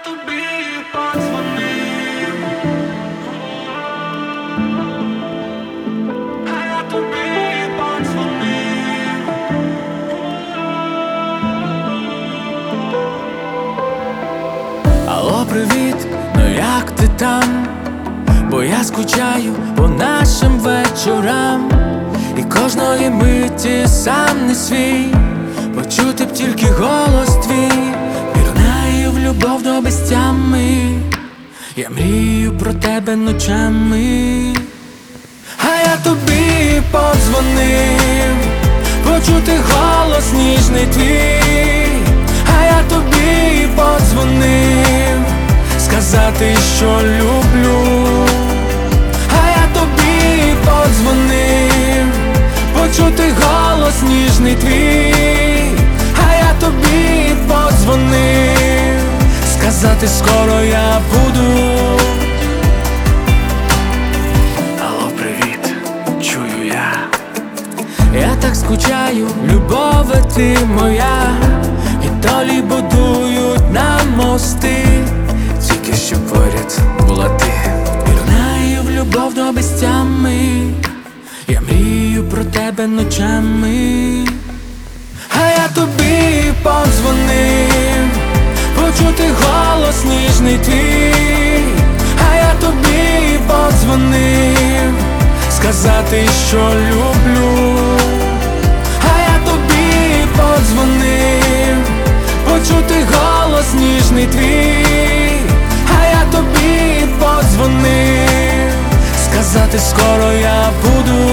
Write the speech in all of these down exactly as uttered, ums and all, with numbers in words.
тобі подзвонив, а я тобі подзвонив. Алло, привіт, ну як ти там? Бо я скучаю по нашим вечорам, і кожної миті сам не свій, почути б тільки голос твій. Пірнаю в любов до безтями, я мрію про тебе ночами. А я тобі подзвонив, почути голос ніжний твій. А я тобі подзвонив, сказати, що люблю. А я тобі подзвонив, почути голос ніжний твій. А я тобі подзвонив, сказати, скоро я буду. Алло, привіт, чую я. Я так скучаю, любове ти моя, і долі будують нам мости, тільки щоб поряд була ти. Пірнаю в любов до безтями, я мрію про тебе ночами. А я тобі подзвонив, почути голос ніжний твій. А я тобі подзвонив, сказати, що люблю. А я тобі подзвонив, почути голос ніжний твій. А я тобі подзвонив, сказати, скоро я буду.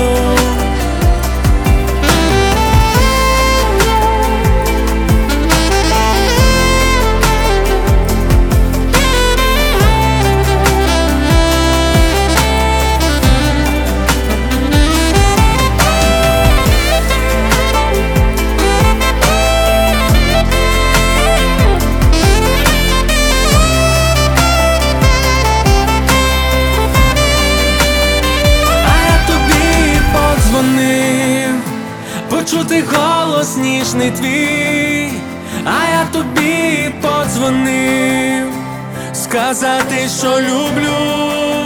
Почути голос ніжний твій. А я тобі подзвонив, сказати, що люблю.